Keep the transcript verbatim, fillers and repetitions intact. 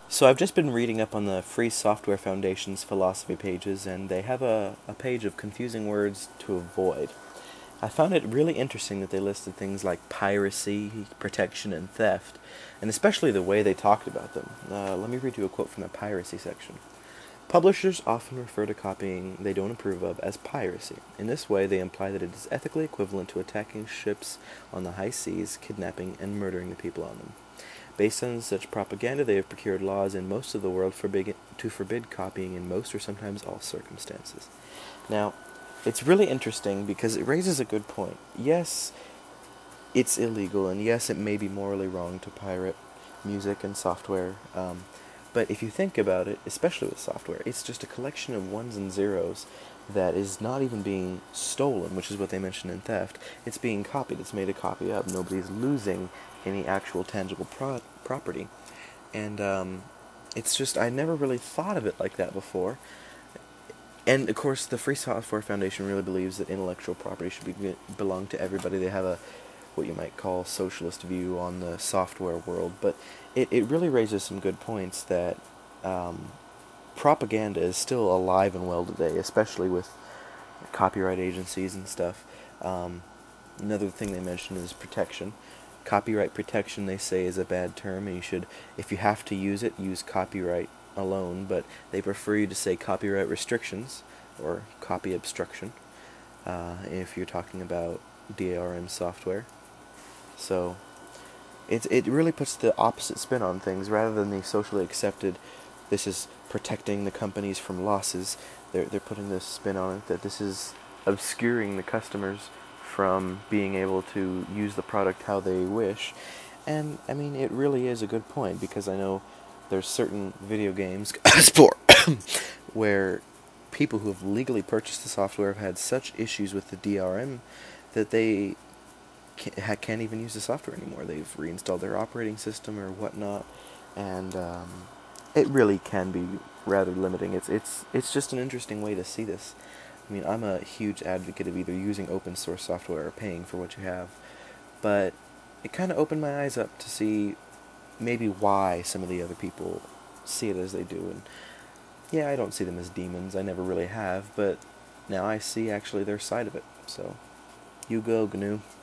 So I've just been reading up on the Free Software Foundation's philosophy pages, and they have a, a page of confusing words to avoid. I found it really interesting that they listed things like piracy, protection, and theft, and especially the way they talked about them. Uh, let me read you a quote from the piracy section. Publishers often refer to copying they don't approve of as piracy. In this way, they imply that it is ethically equivalent to attacking ships on the high seas, kidnapping, and murdering the people on them. Based on such propaganda, they have procured laws in most of the world forbid, to forbid copying in most or sometimes all circumstances. Now, it's really interesting because it raises a good point. Yes, it's illegal, and yes, it may be morally wrong to pirate music and software. Um, but if you think about it, especially with software, it's just a collection of ones and zeros that is not even being stolen, which is what they mentioned in theft. It's being copied. It's made a copy of. Nobody's losing any actual tangible pro- property. And um, it's just, I never really thought of it like that before. And of course, the Free Software Foundation really believes that intellectual property should be, belong to everybody. They have a what you might call socialist view on the software world, but it, it really raises some good points that um, propaganda is still alive and well today, especially with copyright agencies and stuff. Um, another thing they mention is protection. Copyright protection, they say, is a bad term, and you should, if you have to use it, use copyright alone, but they prefer you to say copyright restrictions or copy obstruction uh, if you're talking about D R M software. So it it really puts the opposite spin on things rather than the socially accepted. This is protecting the companies from losses. They're they're putting this spin on it that this is obscuring the customers from being able to use the product how they wish. And I mean, it really is a good point because I know there's certain video games sport where people who have legally purchased the software have had such issues with the D R M that they can't even use the software anymore. They've reinstalled their operating system or whatnot, and um, it really can be rather limiting. It's it's it's just an interesting way to see this. I mean, I'm a huge advocate of either using open source software or paying for what you have, but it kind of opened my eyes up to see maybe why some of the other people see it as they do. And yeah, I don't see them as demons. I never really have, but now I see actually their side of it. So, you go, G N U.